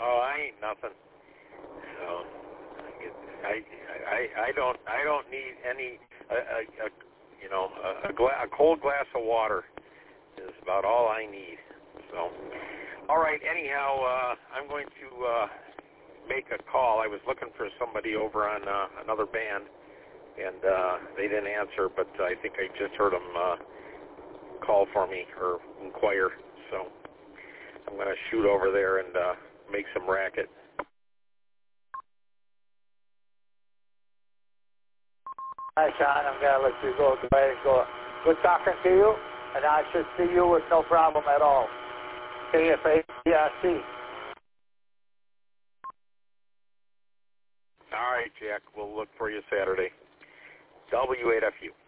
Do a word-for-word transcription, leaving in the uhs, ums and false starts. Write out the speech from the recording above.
Oh, I ain't nothing. So I I I don't I don't need any a, a, a you know a, a, gla- a cold glass of water is about all I need. So all right. Anyhow, uh, I'm going to uh, make a call. I was looking for somebody over on uh, another band, and uh, they didn't answer. But I think I just heard them uh, call for me or inquire. So I'm going to shoot over there and uh, make some racket. Hi, Sean. I'm going to let you go. Go ahead and go. Good talking to you, and I should see you with no problem at all. K F A C R C. All right, Jack. We'll look for you Saturday. W eight F U.